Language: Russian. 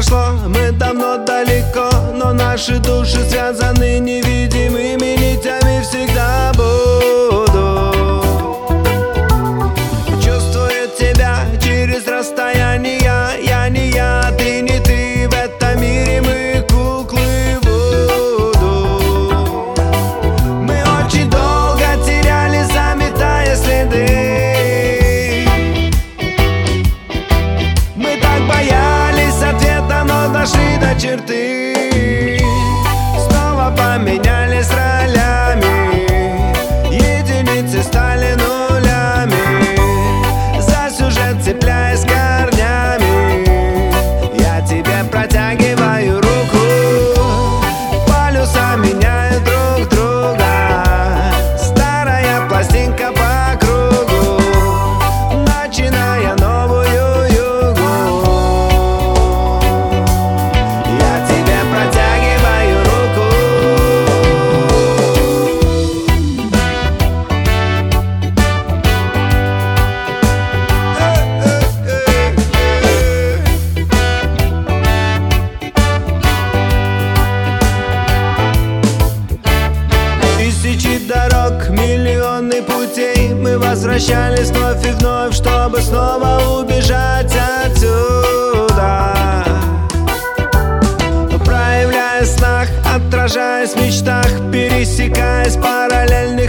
прошло, мы давно далеко, но наши души связаны невидимыми нитями. Всегда буду чувствовать тебя через расстояние. Я не я, ты не ты, в этом мире мы куклы Вуду. Мы очень долго теряли, заметая следы. Мы так боялись ответа, но дошли до черты. Снова поменялись ролями, единицы стали нулями. За сюжет цепляясь корнями, я тебе протягиваю руку. Полюса меняют друг друга, старая пластинка по кругу, начиная новую югу. Я тебе протягиваю руку. Тысячи дорог, миллионы путей, мы возвращались вновь и вновь, чтобы снова убежать отсюда. Проявляясь в снах, отражаясь в мечтах, пересекаясь параллельно